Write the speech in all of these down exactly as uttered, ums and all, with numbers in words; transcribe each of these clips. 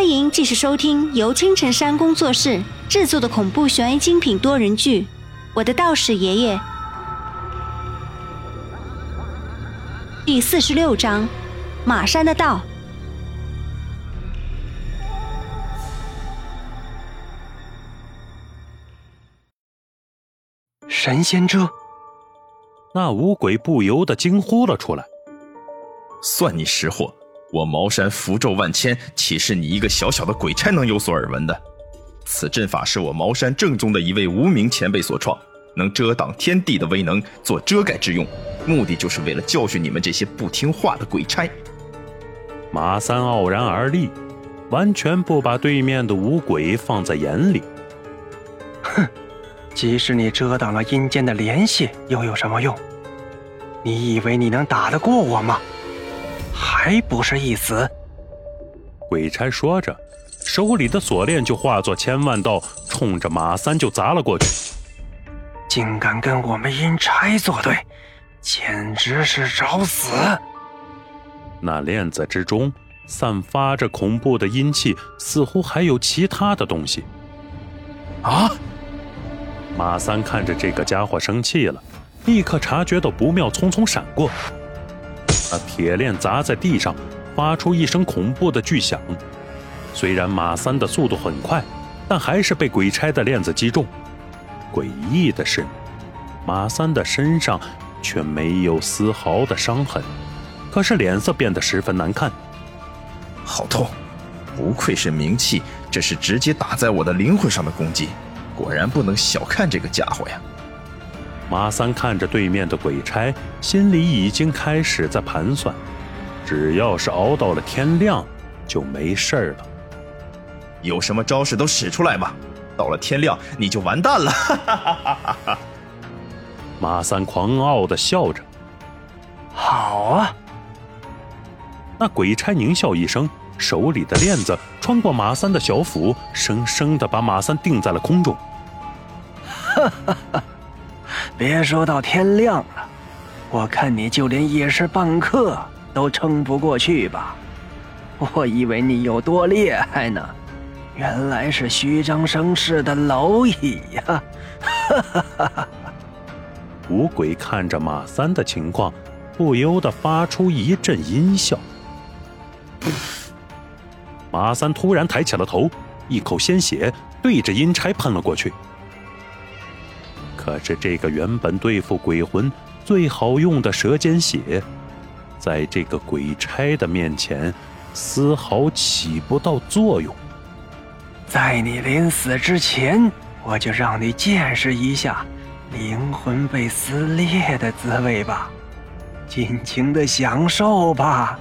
欢迎继续收听由青城山工作室制作的恐怖悬疑精品多人剧《我的道士爷爷》第四十六章马山的道。 神仙遮， 那五鬼不由得惊呼了出来。 算你识货，我茅山符咒万千，岂是你一个小小的鬼差能有所耳闻的？此阵法是我茅山正宗的一位无名前辈所创，能遮挡天地的威能，做遮盖之用，目的就是为了教训你们这些不听话的鬼差。 马三傲然而立，完全不把对面的五鬼放在眼里。 哼，即使你遮挡了阴间的联系，又有什么用？你以为你能打得过我吗？还不是一死！ 鬼差说着，手里的锁链就化作千万道，冲着马三就砸了过去。 竟敢跟我们阴差作对，简直是找死！ 那链子之中散发着恐怖的阴气，似乎还有其他的东西。 啊！ 马三看着这个家伙生气了，立刻察觉到不妙，匆匆闪过。那铁链砸在地上，发出一声恐怖的巨响。虽然马三的速度很快，但还是被鬼差的链子击中。诡异的是，马三的身上却没有丝毫的伤痕，可是脸色变得十分难看。 好痛！不愧是名气，这是直接打在我的灵魂上的攻击，果然不能小看这个家伙呀。 马三看着对面的鬼差，心里已经开始在盘算，只要是熬到了天亮就没事了。 有什么招式都使出来吧，到了天亮你就完蛋了！ 马三狂傲地笑着。 好啊！ 那鬼差狞笑一声，手里的链子穿过马三的小腹，生生地把马三定在了空中。 哈哈哈！别说到天亮了，我看你就连一时半刻都撑不过去吧。我以为你有多厉害呢，原来是虚张声势的蝼蚁呀！ 五鬼看着马三的情况，不由得发出一阵阴笑。马三突然抬起了头，一口鲜血对着阴差喷了过去。可是这个原本对付鬼魂最好用的蛇尖血，在这个鬼差的面前丝毫起不到作用。 在你临死之前，我就让你见识一下灵魂被撕裂的滋味吧，尽情的享受吧！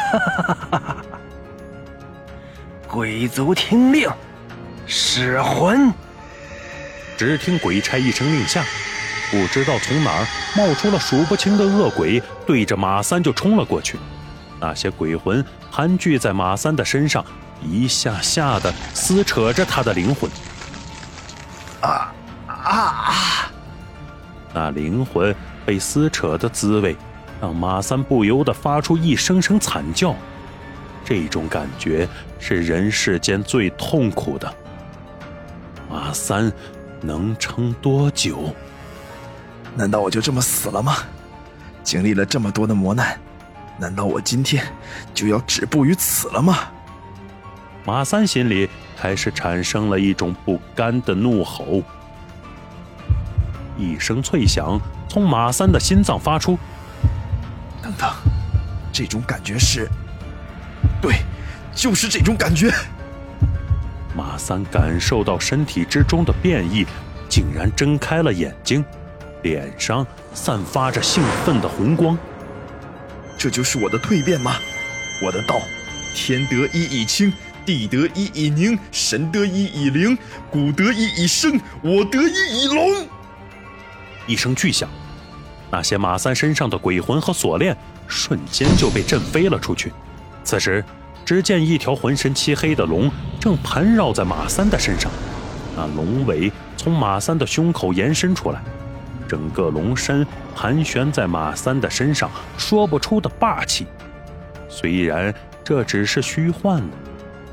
鬼族听令，使魂！ 只听鬼差一声令下，不知道从哪儿冒出了数不清的恶鬼，对着马三就冲了过去。那些鬼魂盘踞在马三的身上，一下下的撕扯着他的灵魂。 啊啊！ 那灵魂被撕扯的滋味，让马三不由得发出一声声惨叫。这种感觉是人世间最痛苦的。马三能撑多久？ 难道我就这么死了吗？经历了这么多的磨难，难道我今天就要止步于此了吗？ 马三心里开始产生了一种不甘的怒吼。一声脆响从马三的心脏发出。 等等，这种感觉是……对，就是这种感觉。 马三感受到身体之中的变异，竟然睁开了眼睛，脸上散发着兴奋的红光。 这就是我的蜕变吗？我的道，天得一以清，地得一以宁，神得一以灵，骨得一以生，我得一以龙。 一声巨响，那些马三身上的鬼魂和锁链瞬间就被震飞了出去。此时只见一条浑身漆黑的龙正盘绕在马三的身上，那龙尾从马三的胸口延伸出来，整个龙身盘旋在马三的身上，说不出的霸气。虽然这只是虚幻的，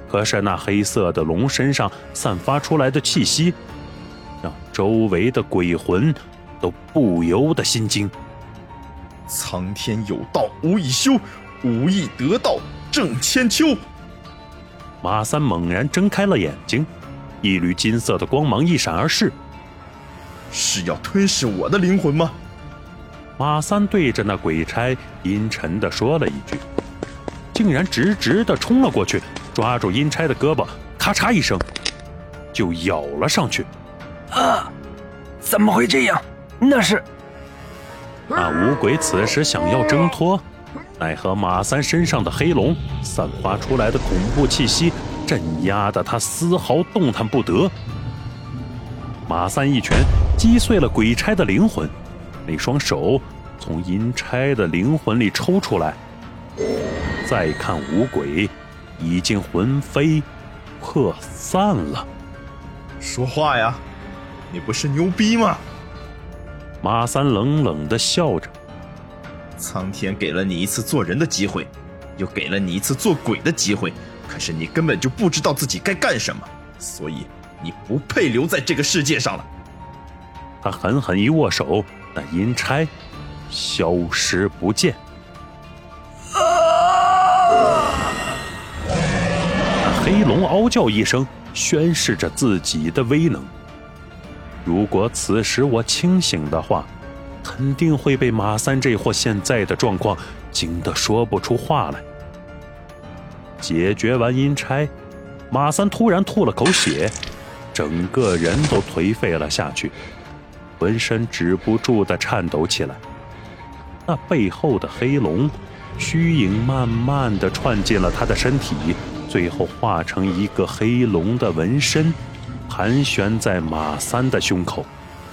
可是那黑色的龙身上散发出来的气息，让周围的鬼魂都不由得心惊。 苍天有道无以修，无以得道正千秋。 马三猛然睁开了眼睛，一缕金色的光芒一闪而逝。 是要吞噬我的灵魂吗？ 马三对着那鬼差阴沉地说了一句，竟然直直地冲了过去，抓住阴差的胳膊，咔嚓一声就咬了上去。 啊！怎么会这样？那是…… 那五鬼此时想要挣脱，奈何马三身上的黑龙散发出来的恐怖气息镇压得他丝毫动弹不得。马三一拳击碎了鬼差的灵魂，那双手从阴差的灵魂里抽出来。再看五鬼已经魂飞魄散了。 说话呀，你不是牛逼吗？ 马三冷冷地笑着， 苍天给了你一次做人的机会，又给了你一次做鬼的机会，可是你根本就不知道自己该干什么，所以你不配留在这个世界上了。 他狠狠一握手，那阴差消失不见。那黑龙嗷叫一声，宣示着自己的威能。如果此时我清醒的话，肯定会被马三这货现在的状况惊得说不出话来。解决完阴差，马三突然吐了口血，整个人都颓废了下去，浑身止不住地颤抖起来。那背后的黑龙虚影慢慢地串进了他的身体，最后化成一个黑龙的纹身，盘旋在马三的胸口。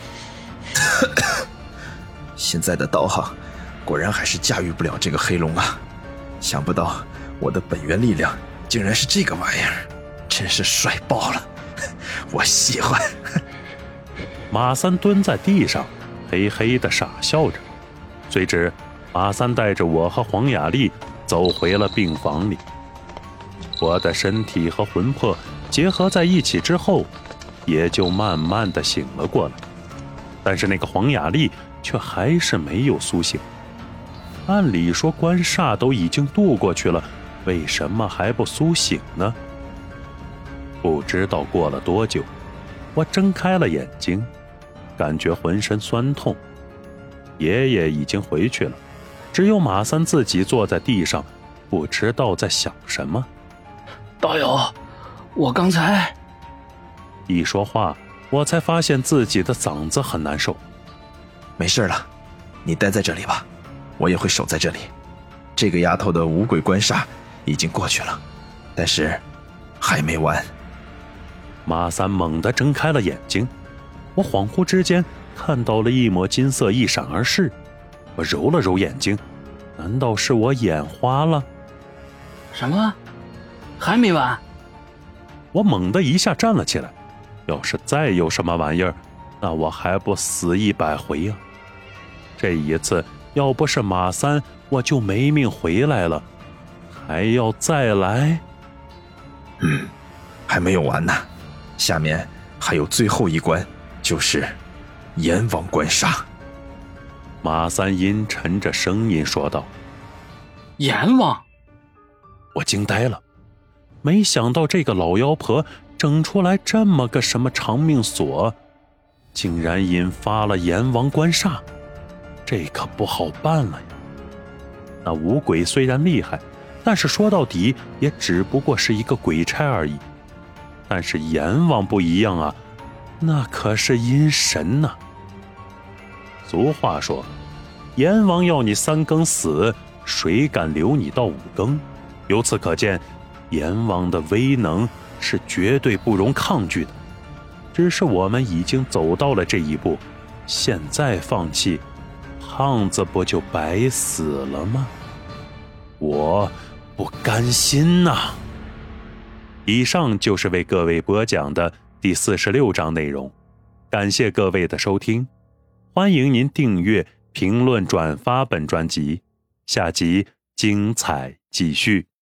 现在的道行果然还是驾驭不了这个黑龙啊！想不到我的本源力量竟然是这个玩意儿，真是帅爆了！我喜欢。 马三蹲在地上，嘿嘿地傻笑着。随之，马三带着我和黄雅丽走回了病房里。我的身体和魂魄结合在一起之后，也就慢慢地醒了过来。但是那个黄雅丽却还是没有苏醒。按理说官煞都已经渡过去了，为什么还不苏醒呢？不知道过了多久，我睁开了眼睛，感觉浑身酸痛。爷爷已经回去了，只有马三自己坐在地上，不知道在想什么。 道友，我刚才…… 一说话，我才发现自己的嗓子很难受。 没事了，你待在这里吧，我也会守在这里。这个丫头的五鬼官煞已经过去了，但是还没完。 马三猛地睁开了眼睛，我恍惚之间看到了一抹金色一闪而逝。我揉了揉眼睛，难道是我眼花了？ 什么？还没完？ 我猛地一下站了起来，要是再有什么玩意儿，那我还不死一百回啊！这一次要不是马三，我就没命回来了，还要再来？ 嗯，还没有完呢，下面还有最后一关，就是阎王官杀。 马三阴沉着声音说道。 阎王？ 我惊呆了，没想到这个老妖婆整出来这么个什么长命锁，竟然引发了阎王官煞，这可不好办了呀。那五鬼虽然厉害，但是说到底也只不过是一个鬼差而已。但是阎王不一样啊，那可是阴神呐、啊。俗话说，阎王要你三更死，谁敢留你到五更？由此可见，阎王的威能是绝对不容抗拒的。只是我们已经走到了这一步，现在放弃，胖子不就白死了吗？我不甘心呐！以上就是为各位播讲的第四十六章内容，感谢各位的收听，欢迎您订阅、评论、转发本专辑，下集精彩继续。